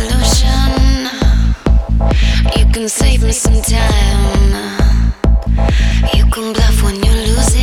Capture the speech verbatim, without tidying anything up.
illusion. You can save me some time. You can bluff when you lose it.